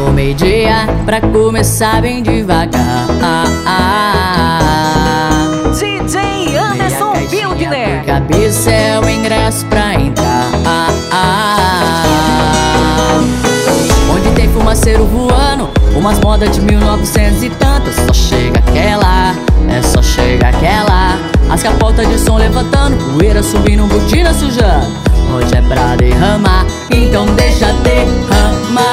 do meio-dia, pra começar bem devagar. DJ Anderson Wildner. Por cabeça é o ingresso pra entrar. Onde tem fumaceiro voando, umas modas de 1900 e tantas. Só chega aquela, só chega aquela. As capotas de som levantando, poeira subindo, botina sujando. Hoje é pra derramar, então deixa derramar.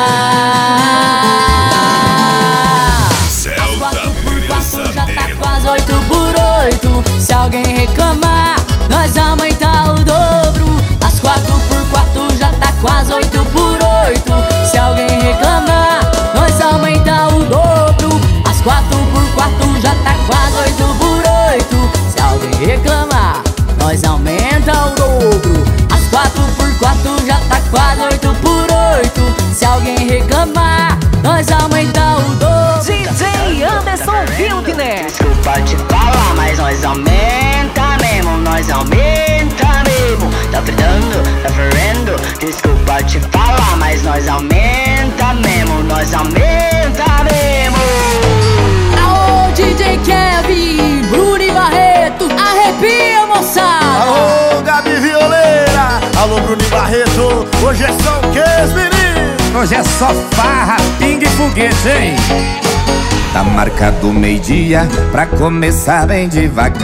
As 4x4 já tá quase 8x8. Se alguém reclamar, nós aumentar o dobro. As 4x4 já tá quase 8x8. Se alguém reclamar, nós aumentar o dobro. As 4x4 já tá quase 8x8. Se alguém reclamar, nós aumenta o dobro. As 4x4 já tá quase 8x8. Se alguém reclamar, nós aumenta o dobro. DJ Anderson Wildner. Desculpa te falar, mas nós aumenta mesmo, nós aumenta mesmo. Tá fritando, tá fervendo. Desculpa te falar, mas nós aumenta mesmo, nós aumenta mesmo. Alô, DJ Kevin, Bruno e Barreto, arrepia, moçada. Alô, Gabi Violeira. Alô, Bruno e Barreto. Hoje é só o que, menino? Hoje é só farra, pingue e foguete, hein? Tá marcado meio-dia, pra começar bem devagar.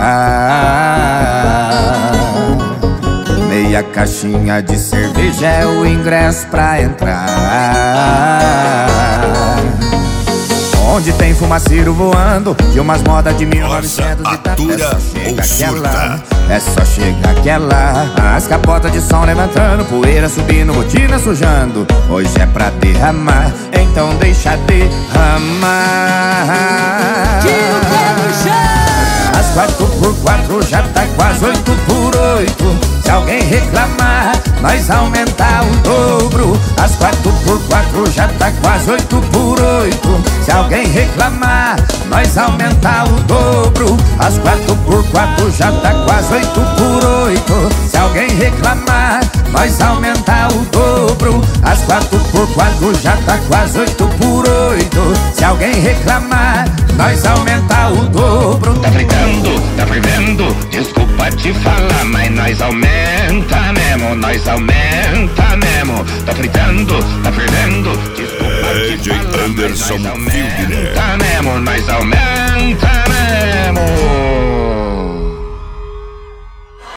Meia caixinha de cerveja é o ingresso pra entrar. Onde tem fumaceiro voando e umas modas de 1900 e tanto. É só chegar aquela. As capotas de som levantando, poeira subindo, botina sujando. Hoje é pra derramar, então deixa derramar. Tira o pé no chão. As 4x4 já tá quase 8x8. Se alguém reclamar, nós aumentar o dobro. As 4x4 já tá quase 8x8. Se alguém reclamar, nós aumentar o dobro. As 4x4 já tá quase 8x8. Se alguém reclamar, nós aumentar o dobro. As 4x4 já tá quase 8x8. Se alguém reclamar, nós aumentar o dobro. Tá fritando, tá fervendo. Desculpa te falar, mas nós aumenta mesmo, nós aumenta mesmo. Tá fritando, tá fervendo. Desculpa te falar, Anderson mas nós aumenta mesmo,